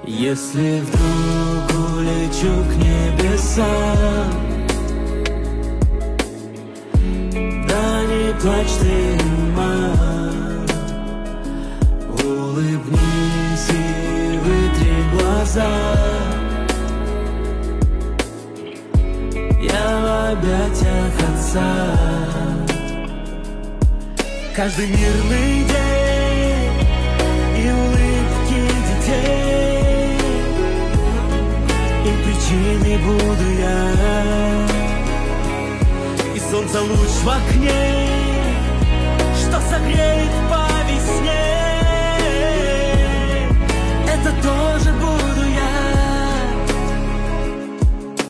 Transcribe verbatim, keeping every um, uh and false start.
Если вдруг улечу к небесам, да не плачь ты, мам, улыбнись и вытри глаза. Я в объятиях отца. Каждый мирный день и улыбки детей, и причиной буду я, и солнце луч в окне, что согреет по весне.